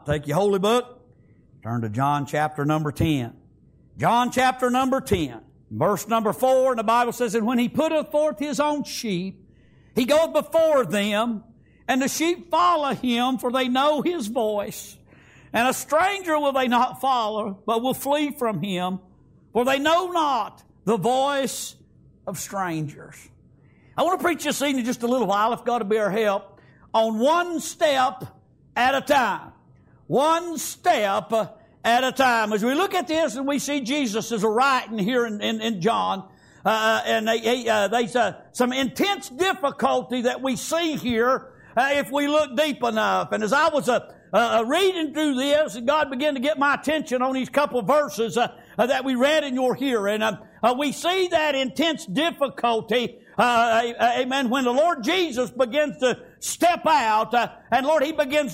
Take your holy book, turn to John chapter number 10. John chapter number 10, verse number 4, and the Bible says, "And when he putteth forth his own sheep, he goeth before them, and the sheep follow him, for they know his voice. And a stranger will they not follow, but will flee from him, for they know not the voice of strangers." I want to preach this evening just a little while, if God will be our help, on one step at a time. One step at a time. As we look at this and we see Jesus as a writing here in John, and there's some intense difficulty that we see here if we look deep enough. And as I was reading through this, God began to get my attention on these couple of verses that we read in your hearing. We see that intense difficulty, amen, when the Lord Jesus begins to step out, and Lord, He begins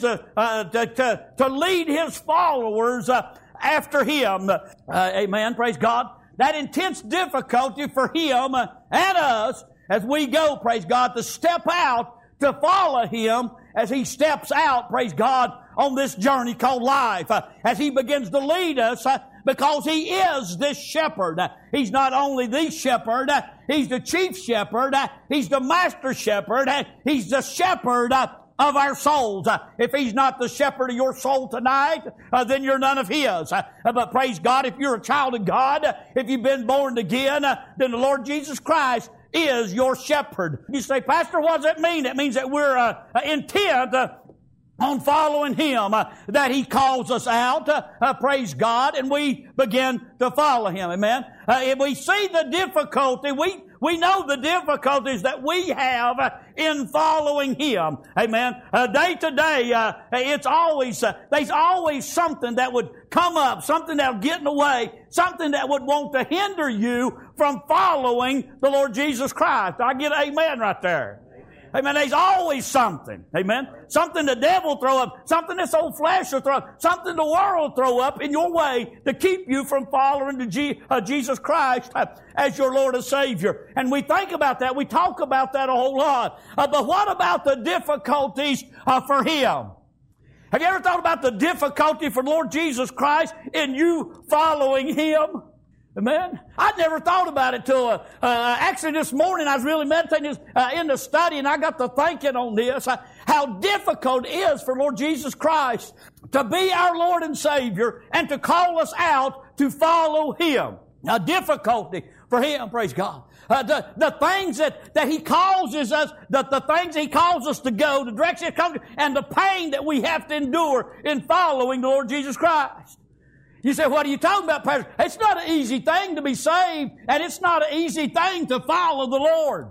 to lead His followers after Him. Amen, praise God. That intense difficulty for Him and us as we go, praise God, to step out to follow Him as He steps out, praise God, on this journey called life. As He begins to lead us, because He is this shepherd. He's not only the shepherd, He's the chief shepherd, He's the master shepherd, He's the shepherd of our souls. If He's not the shepherd of your soul tonight, then you're none of His. But praise God, if you're a child of God, if you've been born again, then the Lord Jesus Christ is your shepherd. You say, "Pastor, what does it mean?" It means that we're intent on following Him, that He calls us out, praise God, and we begin to follow Him. Amen. If we see the difficulty, we know the difficulties that we have in following Him. Amen. Day to day, it's always, there's always something that would come up, something that would get in the way, something that would want to hinder you from following the Lord Jesus Christ. I get an amen right there. Amen. There's always something. Amen. Something the devil throw up, something this old flesh will throw up, something the world throw up in your way to keep you from following Jesus Christ as your Lord and Savior. And we think about that. We talk about that a whole lot. But what about the difficulties for Him? Have you ever thought about the difficulty for Lord Jesus Christ in you following Him? Amen. I'd never thought about it till actually this morning I was really meditating in the study, and I got to thinking on this, how difficult it is for Lord Jesus Christ to be our Lord and Savior and to call us out to follow Him. Now, difficulty for Him, praise God. The things that He causes us, the things He calls us to go, the direction He comes, and the pain that we have to endure in following the Lord Jesus Christ. You say, "What are you talking about, Pastor?" It's not an easy thing to be saved, and it's not an easy thing to follow the Lord.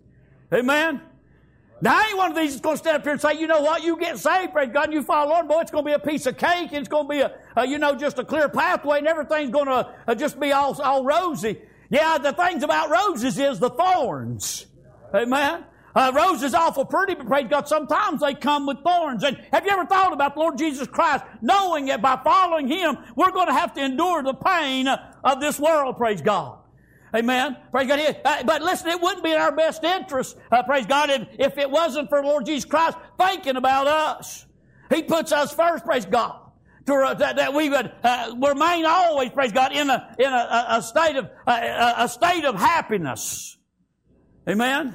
Amen? Now, I ain't one of these that's going to stand up here and say, "You know what, you get saved, praise God, and you follow the Lord, boy, it's going to be a piece of cake, and it's going to be just a clear pathway, and everything's going to just be all rosy." Yeah, the things about roses is the thorns. Amen? Roses awful pretty, but praise God, sometimes they come with thorns. And have you ever thought about the Lord Jesus Christ, knowing that by following Him, we're going to have to endure the pain of this world, praise God. Amen. Praise God. But listen, it wouldn't be in our best interest, praise God, if it wasn't for the Lord Jesus Christ thinking about us. He puts us first, praise God. That we would remain always, praise God, in a state of happiness. Amen.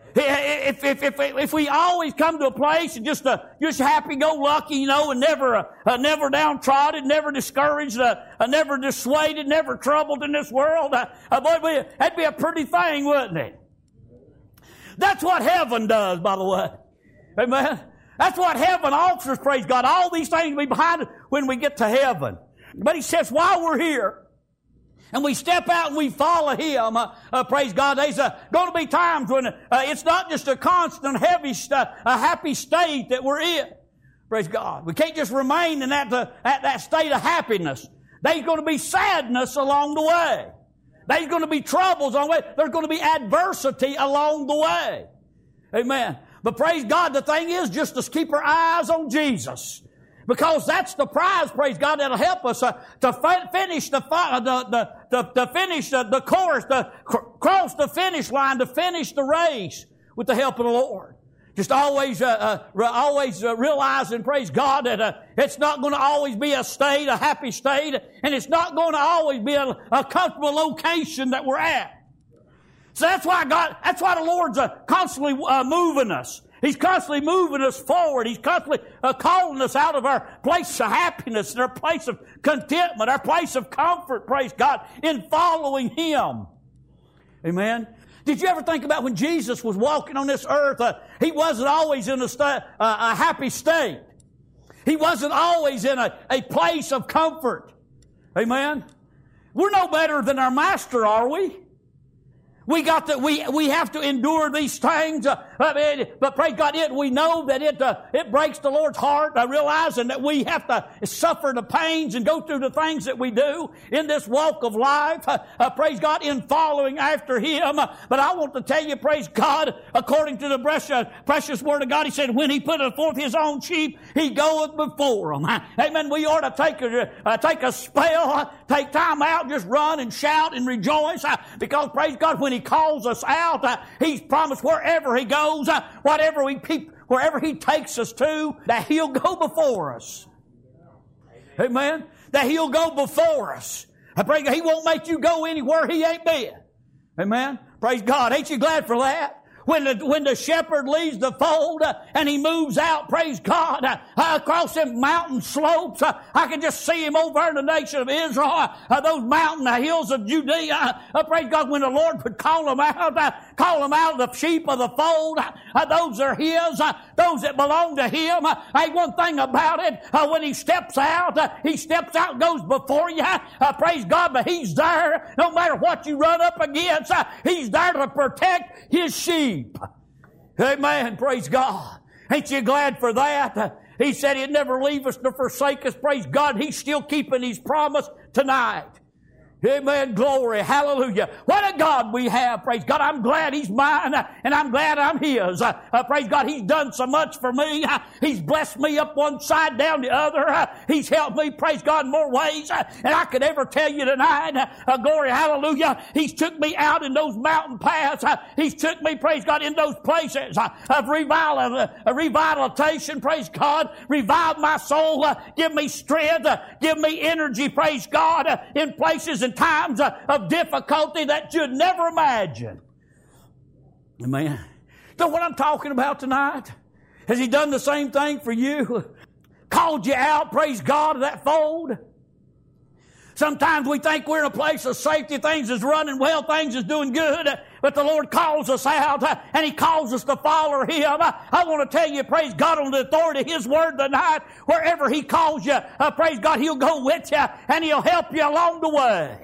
If we always come to a place and just happy-go-lucky, and never downtrodden, never discouraged, never dissuaded, never troubled in this world, boy, that'd be a pretty thing, wouldn't it? That's what heaven does, by the way. Amen. That's what heaven offers, praise God. All these things will be behind us when we get to heaven. But He says, while we're here, and we step out and we follow Him, praise God, there's going to be times when it's not just a constant, happy state that we're in. Praise God. We can't just remain in that state of happiness. There's going to be sadness along the way. There's going to be troubles along the way. There's going to be adversity along the way. Amen. But praise God, the thing is just to keep our eyes on Jesus. Because that's the prize, praise God, that'll help us to finish the course, to cross the finish line, to finish the race with the help of the Lord. Just always realizing, praise God, that it's not going to always be a state, a happy state, and it's not going to always be a comfortable location that we're at. So that's why the Lord's constantly moving us. He's constantly moving us forward. He's constantly calling us out of our place of happiness and our place of contentment, our place of comfort, praise God, in following Him. Amen. Did you ever think about when Jesus was walking on this earth, He wasn't always in a happy state. He wasn't always in a place of comfort. Amen. We're no better than our Master, are we? We have to endure these things, but praise God, we know that it breaks the Lord's heart, realizing that we have to suffer the pains and go through the things that we do in this walk of life, praise God, in following after Him. But I want to tell you, praise God, according to the precious Word of God, He said, when He putteth forth His own sheep, He goeth before them. Amen. We ought to take a spell, take time out, just run and shout and rejoice, because praise God, when He calls us out, He's promised wherever He goes, wherever He takes us to, that He'll go before us. Amen. That He'll go before us. I pray God, He won't make you go anywhere He ain't been. Amen. Praise God. Ain't you glad for that? When the shepherd leaves the fold and he moves out, praise God, across them mountain slopes, I can just see him over in the nation of Israel, those mountain hills of Judea. Praise God, when the Lord would call them out of the sheep of the fold, those are His, those that belong to Him. Ain't one thing about it, when He steps out, goes before you, praise God, but He's there no matter what you run up against. He's there to protect His sheep. Amen. Praise God. Ain't you glad for that? He said He'd never leave us nor forsake us. Praise God. He's still keeping His promise tonight. Amen. Glory. Hallelujah. What a God we have. Praise God. I'm glad He's mine and I'm glad I'm His. Praise God. He's done so much for me. He's blessed me up one side, down the other. He's helped me, praise God, in more ways than I could ever tell you tonight. Glory. Hallelujah. He's took me out in those mountain paths. He's took me, praise God, in those places of revitalization. Praise God. Revive my soul. Give me strength. Give me energy. Praise God. In places and times of difficulty that you'd never imagine. Amen. Know what I'm talking about tonight? Has He done the same thing for you? Called you out, praise God, of that fold? Sometimes we think we're in a place of safety, things is running well, things is doing good, but the Lord calls us out and He calls us to follow Him. I want to tell you, praise God, on the authority of His Word tonight, wherever He calls you, praise God, He'll go with you and He'll help you along the way.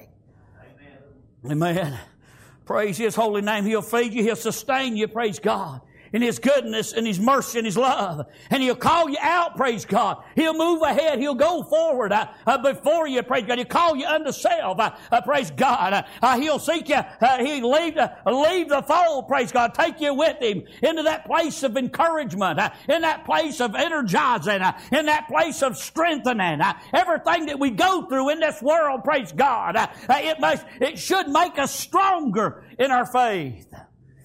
Amen. Praise His holy name. He'll feed you. He'll sustain you. Praise God. In His goodness and His mercy and His love. And He'll call you out, praise God. He'll move ahead. He'll go forward before you, praise God. He'll call you unto self, praise God. He'll seek you. He'll leave the fold, praise God. Take you with Him into that place of encouragement, in that place of energizing, in that place of strengthening. Everything that we go through in this world, praise God, it should make us stronger in our faith.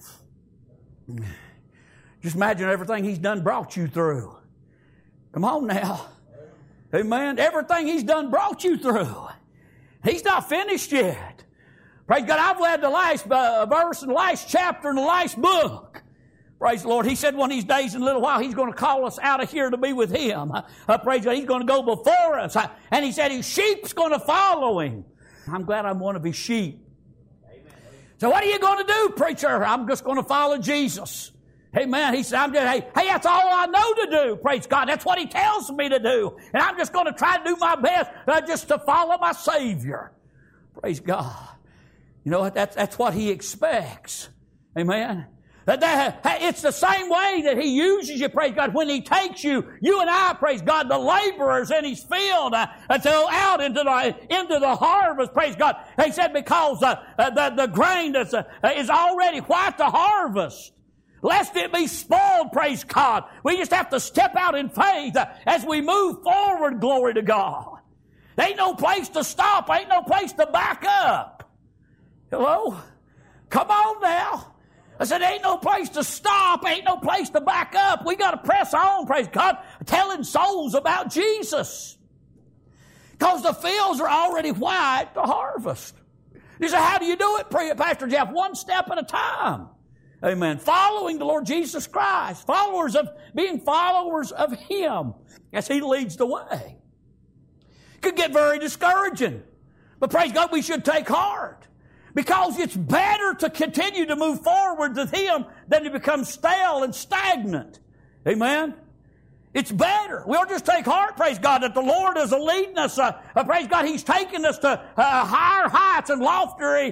Just imagine everything He's done brought you through. Come on now. Amen. Everything He's done brought you through. He's not finished yet. Praise God. I've read the last verse and the last chapter in the last book. Praise the Lord. He said one of these days in a little while He's going to call us out of here to be with Him. Praise God. He's going to go before us. And He said His sheep's going to follow Him. I'm glad I'm one of His sheep. Amen. So what are you going to do, preacher? I'm just going to follow Jesus. Amen. He said, hey, that's all I know to do. Praise God. That's what He tells me to do. And I'm just going to try to do my best just to follow my Savior. Praise God. You know what? That's what He expects. Amen. It's the same way that He uses you, praise God, when He takes you and I, praise God, the laborers in His field to go out into the harvest, praise God. He said because the grain is already white to harvest. Lest it be spoiled, praise God. We just have to step out in faith as we move forward, glory to God. There ain't no place to stop. Ain't no place to back up. Hello? Come on now. I said, ain't no place to stop. Ain't no place to back up. We got to press on, praise God, telling souls about Jesus. Because the fields are already white to harvest. You say, how do you do it, Pastor Jeff? One step at a time. Amen. Following the Lord Jesus Christ. Being followers of Him as He leads the way. Could get very discouraging. But praise God, we should take heart. Because it's better to continue to move forward with Him than to become stale and stagnant. Amen? It's better. We'll just take heart, praise God, that the Lord is leading us. Praise God, He's taking us to higher heights and loftier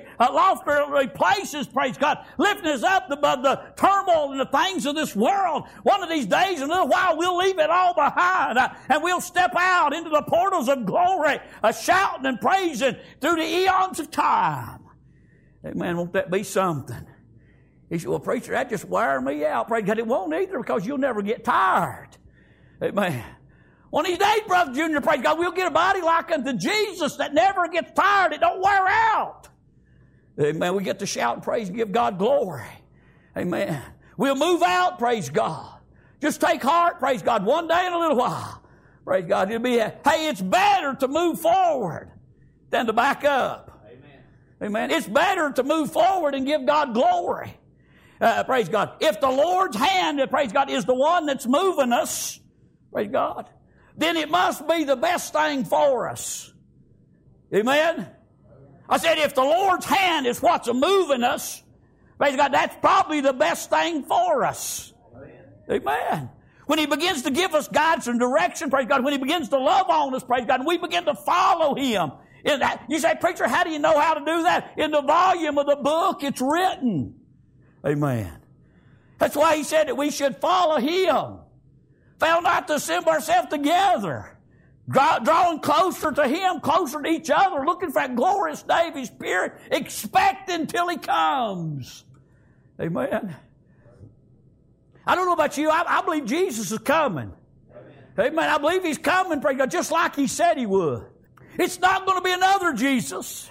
places, praise God, lifting us up above the turmoil and the things of this world. One of these days, in a little while, we'll leave it all behind and we'll step out into the portals of glory, shouting and praising through the eons of time. Amen. Won't that be something? He said, well, preacher, that just wire me out. Praise God, it won't either because you'll never get tired. Amen. One of these days, Brother Junior, praise God, we'll get a body like unto Jesus that never gets tired. It don't wear out. Amen. We get to shout and praise and give God glory. Amen. We'll move out, praise God. Just take heart, praise God, one day in a little while. Praise God. Hey, it's better to move forward than to back up. Amen. It's better to move forward and give God glory. Praise God. If the Lord's hand, praise God, is the one that's moving us, praise God, then it must be the best thing for us. Amen. I said, if the Lord's hand is what's moving us, praise God, that's probably the best thing for us. Amen. When He begins to give us guidance and direction, praise God, when He begins to love on us, praise God, and we begin to follow Him. You say, preacher, how do you know how to do that? In the volume of the book, it's written. Amen. That's why He said that we should follow Him. Fail not to assemble ourselves together. Drawing closer to Him, closer to each other, looking for that glorious day of His Spirit, expecting till He comes. Amen. I don't know about you, I believe Jesus is coming. Amen. I believe He's coming, praise God, just like He said He would. It's not going to be another Jesus.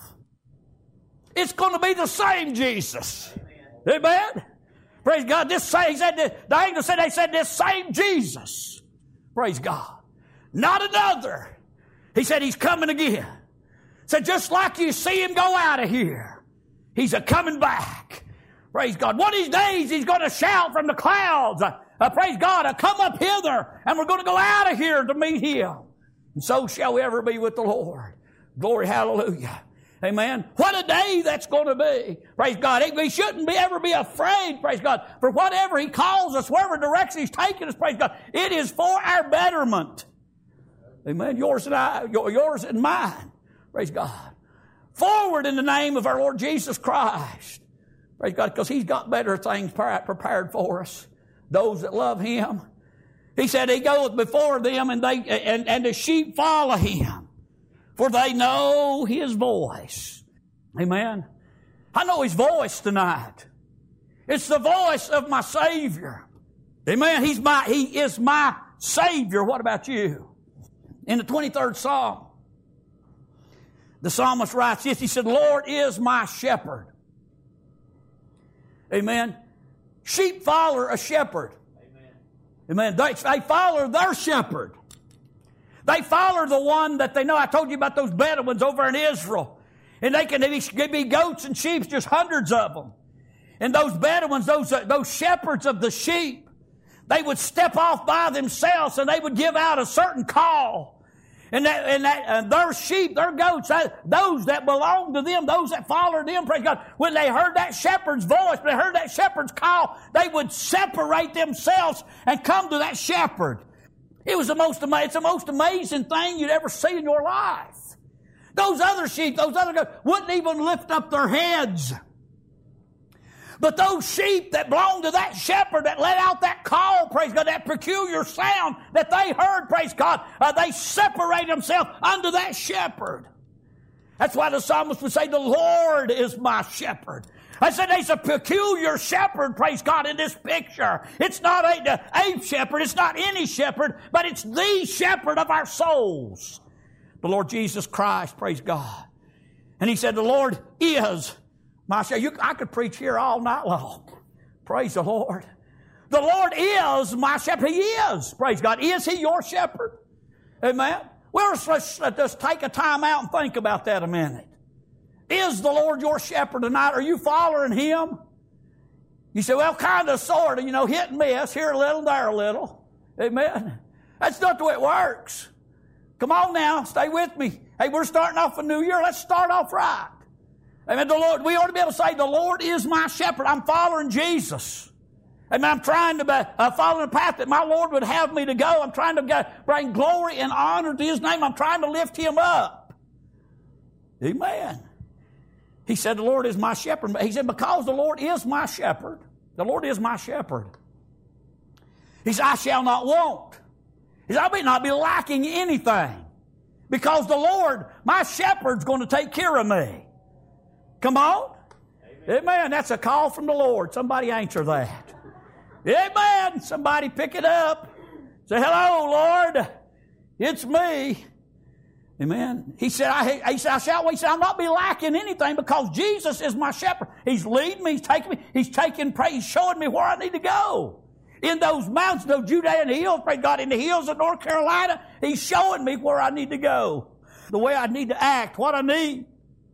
It's going to be the same Jesus. Amen. Praise God. The angel said, they said this same Jesus. Praise God. Not another. He said He's coming again. Said just like you see Him go out of here, He's coming back. Praise God. One of these days He's going to shout from the clouds. Praise God. Come up hither and we're going to go out of here to meet Him. And so shall we ever be with the Lord. Glory, hallelujah. Amen. What a day that's going to be. Praise God. We shouldn't ever be afraid, praise God, for whatever He calls us, wherever direction He's taking us, praise God. It is for our betterment. Amen. Yours and mine. Praise God. Forward in the name of our Lord Jesus Christ. Praise God, because He's got better things prepared for us. Those that love Him. He said He goeth before them and the sheep follow Him, for they know His voice. Amen. I know His voice tonight. It's the voice of my Savior. Amen. He is my Savior. What about you? In the 23rd Psalm, the psalmist writes this. He said, Lord is my shepherd. Amen. Sheep follow a shepherd. Amen. They follow their shepherd. They follow the one that they know. I told you about those Bedouins over in Israel. And they can be goats and sheep, just hundreds of them. And those Bedouins, those shepherds of the sheep, they would step off by themselves and they would give out a certain call. And their sheep, their goats, those that belong to them, those that followed them, praise God, when they heard that shepherd's voice, when they heard that shepherd's call, they would separate themselves and come to that shepherd. It's the most amazing thing you'd ever see in your life. Those other sheep, those other goats, wouldn't even lift up their heads. But those sheep that belonged to that shepherd that let out that call, praise God, that peculiar sound that they heard, praise God, they separate themselves unto that shepherd. That's why the psalmist would say, the Lord is my shepherd. I said there's a peculiar shepherd, praise God, in this picture. It's not a shepherd, it's not any shepherd, but it's the shepherd of our souls. The Lord Jesus Christ, praise God. And He said, the Lord is my shepherd. I could preach here all night long. Praise the Lord. The Lord is my shepherd. He is. Praise God. Is He your shepherd? Amen. Well, let's just take a time out and think about that a minute. Is the Lord your shepherd tonight? Are you following Him? You say, well, kind of, sort of, hit and miss, here a little, there a little. Amen. That's not the way it works. Come on now, stay with me. Hey, we're starting off a new year. Let's start off right. Amen. The Lord, we ought to be able to say, the Lord is my shepherd. I'm following Jesus. Amen. I'm trying to follow the path that my Lord would have me to go. I'm trying to bring glory and honor to His name. I'm trying to lift Him up. Amen. He said, the Lord is my shepherd. He said, because the Lord is my shepherd, the Lord is my shepherd. He said, I shall not want. He said, I may not be lacking anything. Because the Lord, my shepherd's going to take care of me. Come on. Amen. That's a call from the Lord. Somebody answer that. Amen. Somebody pick it up. Say, hello, Lord. It's me. Amen. He said, I'll not be lacking anything because Jesus is my shepherd. He's leading me. He's taking praise. He's showing me where I need to go. In those mountains, those Judean hills, praise God, in the hills of North Carolina, He's showing me where I need to go. The way I need to act, what I need.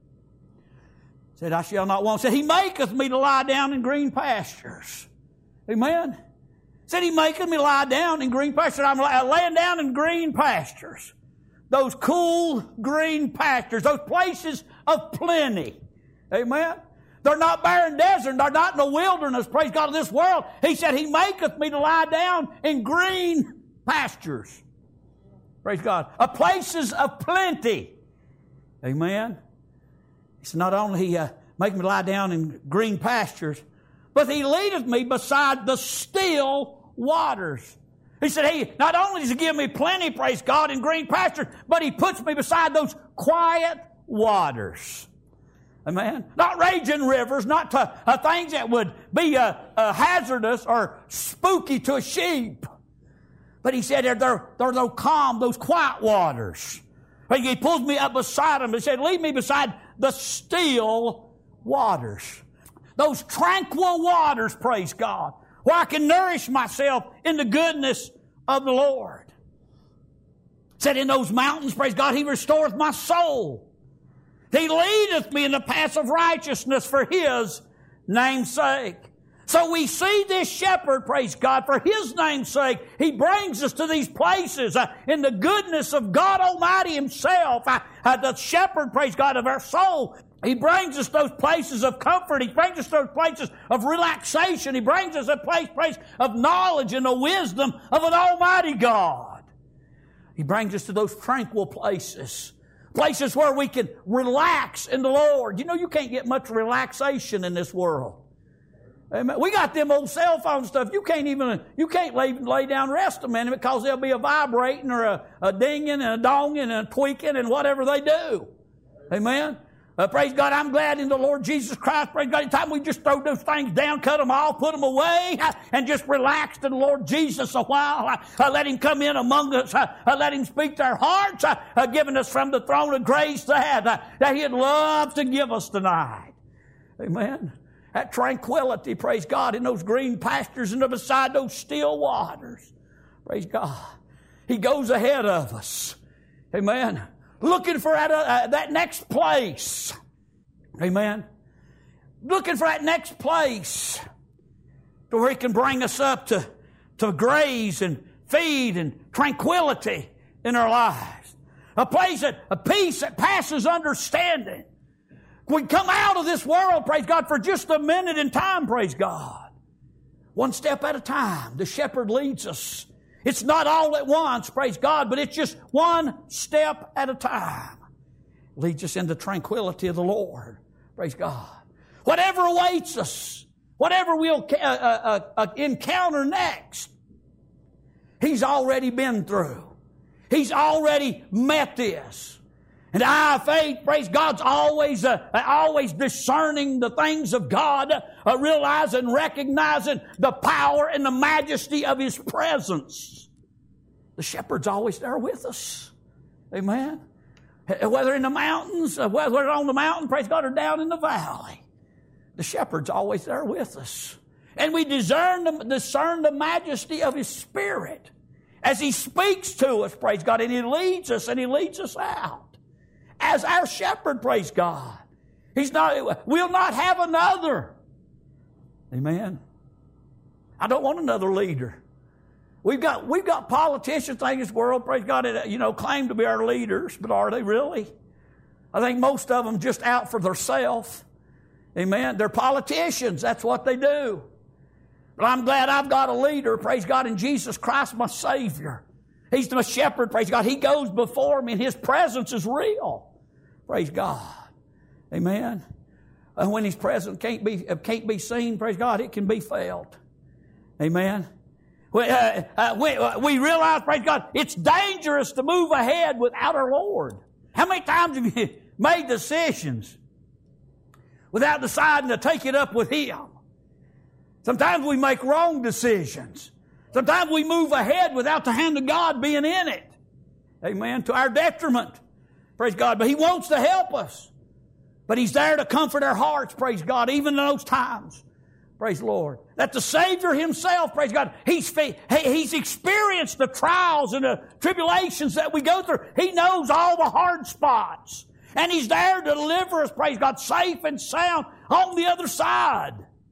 Said, I shall not want. Said, He maketh me to lie down in green pastures. Amen. Said, He maketh me lie down in green pastures. I'm laying down in green pastures. Those cool green pastures, those places of plenty. Amen. They're not barren desert. They're not in the wilderness, praise God, of this world. He said, He maketh me to lie down in green pastures. Praise God. Places of plenty. Amen. He said, not only He make me lie down in green pastures, but He leadeth me beside the still waters. He said, He not only does He give me plenty, praise God, in green pastures, but He puts me beside those quiet waters. Amen. Not raging rivers, not things that would be hazardous or spooky to a sheep. But He said they're those calm, those quiet waters. He pulls me up beside them. He said, lead me beside the still waters. Those tranquil waters, praise God, where I can nourish myself in the goodness of the Lord. Said in those mountains, praise God, He restoreth my soul. He leadeth me in the paths of righteousness for His name's sake. So we see this shepherd, praise God, for His name's sake. He brings us to these places in the goodness of God Almighty Himself. The shepherd, praise God, of our soul. He brings us those places of comfort. He brings us those places of relaxation. He brings us a place of knowledge and the wisdom of an almighty God. He brings us to those tranquil places. Places where we can relax in the Lord. You can't get much relaxation in this world. Amen. We got them old cell phone stuff. You can't lay down and rest a minute because there'll be a vibrating or a dinging and a donging and a tweaking and whatever they do. Amen. Praise God, I'm glad in the Lord Jesus Christ. Praise God, anytime we just throw those things down, cut them off, put them away, and just relax to the Lord Jesus a while. Let Him come in among us. Let Him speak to our hearts, giving us from the throne of grace that He'd love to give us tonight. Amen. That tranquility, praise God, in those green pastures and beside those still waters. Praise God. He goes ahead of us. Amen. Looking for that next place. Amen. Looking for that next place to where He can bring us up to graze and feed and tranquility in our lives. A peace that passes understanding. We come out of this world, praise God, for just a minute in time, praise God. One step at a time, the shepherd leads us. It's not all at once, praise God, but it's just one step at a time. Leads us into tranquility of the Lord, praise God. Whatever awaits us, whatever we'll encounter next, He's already been through. He's already met this. And eye of faith, praise God's always discerning the things of God, realizing, recognizing the power and the majesty of His presence. The shepherd's always there with us. Amen. Whether in the mountains, whether on the mountain, praise God, or down in the valley. The shepherd's always there with us. And we discern the majesty of His Spirit as He speaks to us, praise God, and He leads us out. As our shepherd, praise God. We'll not have another. Amen. I don't want another leader. We've got politicians in this world, praise God, that, claim to be our leaders, but are they really? I think most of them just out for themselves. Amen. They're politicians. That's what they do. But I'm glad I've got a leader, praise God, in Jesus Christ, my Savior. He's my shepherd, praise God. He goes before me, and His presence is real. Praise God. Amen. And when His presence can't be seen, praise God, it can be felt. Amen. We realize, praise God, it's dangerous to move ahead without our Lord. How many times have you made decisions without deciding to take it up with Him? Sometimes we make wrong decisions. Sometimes we move ahead without the hand of God being in it. Amen. To our detriment. Praise God. But He wants to help us. But He's there to comfort our hearts, praise God, even in those times. Praise the Lord. That the Savior Himself, praise God, He's experienced the trials and the tribulations that we go through. He knows all the hard spots. And He's there to deliver us, praise God, safe and sound on the other side.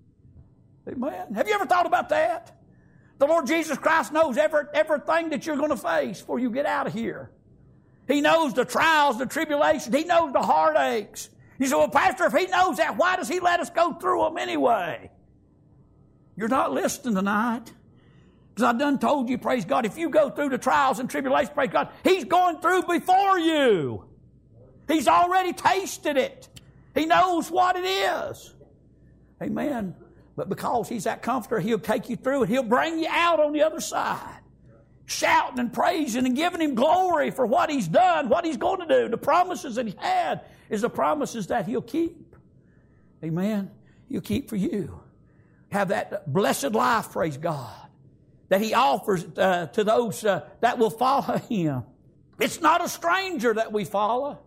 Amen. Have you ever thought about that? The Lord Jesus Christ knows everything that you're going to face before you get out of here. He knows the trials, the tribulations. He knows the heartaches. You say, well, Pastor, if He knows that, why does He let us go through them anyway? You're not listening tonight. Because I done told you, praise God, if you go through the trials and tribulations, praise God, He's going through before you. He's already tasted it. He knows what it is. Amen. But because He's that comforter, He'll take you through it. He'll bring you out on the other side. Shouting and praising and giving Him glory for what He's done, what He's going to do. The promises that He had is the promises that He'll keep. Amen. He'll keep for you. Have that blessed life, praise God, that He offers to those that will follow Him. It's not a stranger that we follow.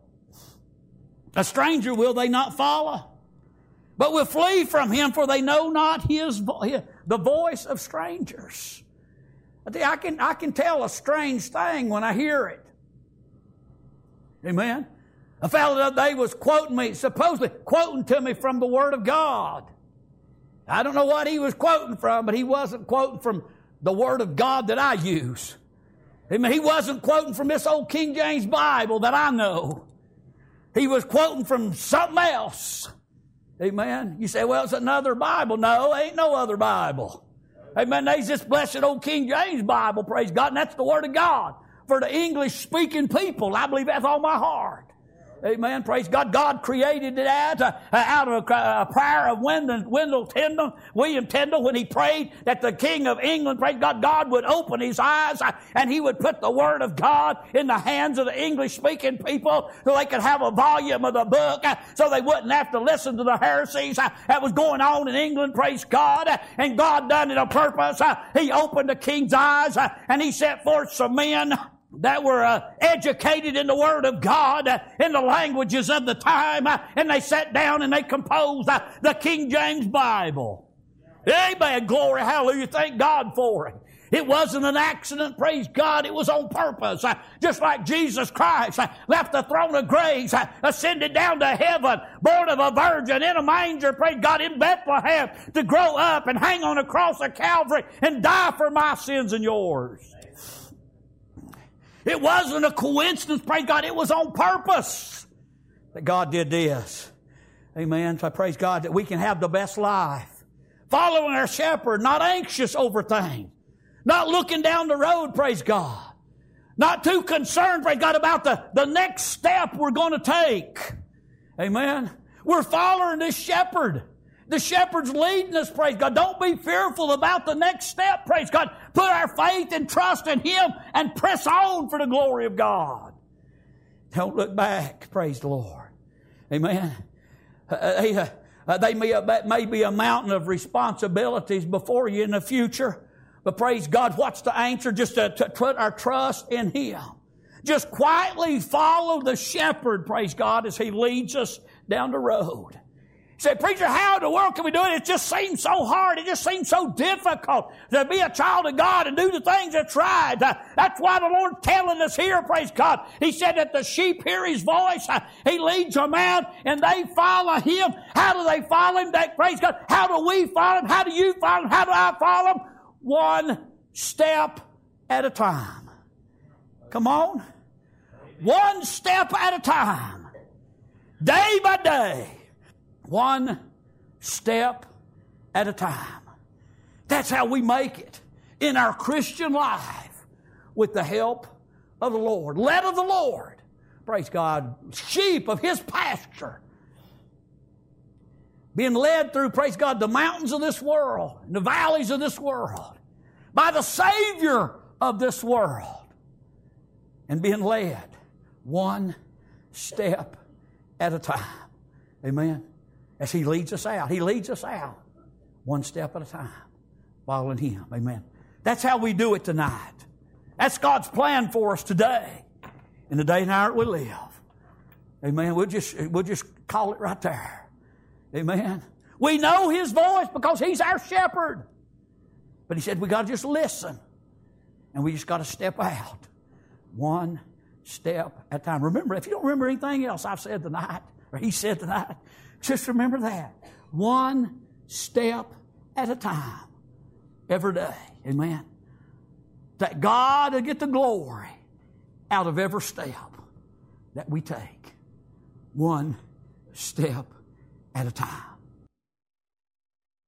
A stranger will they not follow, but will flee from him, for they know not the voice of strangers. I can tell a strange thing when I hear it. Amen. A fellow the other day was supposedly quoting to me from the Word of God. I don't know what he was quoting from, but he wasn't quoting from the Word of God that I use. Amen. He wasn't quoting from this old King James Bible that I know. He was quoting from something else. Amen. You say, well, it's another Bible. No, ain't no other Bible. Amen. There's this blessed old King James Bible, praise God, and that's the Word of God for the English-speaking people. I believe that's all my heart. Amen. Praise God. God created it out of a prayer of William Tyndale, when he prayed that the King of England, praise God, God would open his eyes and He would put the Word of God in the hands of the English-speaking people so they could have a volume of the book, so they wouldn't have to listen to the heresies that was going on in England, praise God. And God done it on purpose. He opened the king's eyes and He set forth some men that were educated in the Word of God, in the languages of the time, and they sat down and they composed the King James Bible. Amen. Glory, hallelujah. Thank God for it. It wasn't an accident, praise God. It was on purpose. Just like Jesus Christ left the throne of grace, ascended down to heaven, born of a virgin in a manger, praise God, in Bethlehem, to grow up and hang on a cross of Calvary and die for my sins and yours. It wasn't a coincidence, praise God. It was on purpose that God did this. Amen. So I praise God that we can have the best life. Following our shepherd, not anxious over things. Not looking down the road, praise God. Not too concerned, praise God, about the next step we're going to take. Amen. We're following this shepherd. The shepherd's leading us, praise God. Don't be fearful about the next step, praise God. Put our faith and trust in Him and press on for the glory of God. Don't look back, praise the Lord. Amen. They may be a mountain of responsibilities before you in the future, but praise God, what's the answer? Just to put our trust in Him. Just quietly follow the shepherd, praise God, as He leads us down the road. He said, preacher, how in the world can we do it? It just seems so hard. It just seems so difficult to be a child of God and do the things that's right. That's why the Lord's telling us here, praise God. He said that the sheep hear His voice. He leads them out and they follow Him. How do they follow Him? Praise God. How do we follow Him? How do you follow Him? How do I follow Him? One step at a time. Come on. One step at a time. Day by day. One step at a time. That's how we make it in our Christian life with the help of the Lord. Led of the Lord. Praise God. Sheep of His pasture. Being led through, praise God, the mountains of this world, and the valleys of this world, by the Savior of this world, and being led one step at a time. Amen. As He leads us out. He leads us out one step at a time, following Him. Amen. That's how we do it tonight. That's God's plan for us today, in the day and hour we live. Amen. We'll just call it right there. Amen. We know His voice because He's our shepherd. But He said we got to just listen. And we just got to step out. One step at a time. Remember, if you don't remember anything else I've said tonight, or He said tonight, just remember that. One step at a time. Every day. Amen. That God will get the glory out of every step that we take. One step at a time.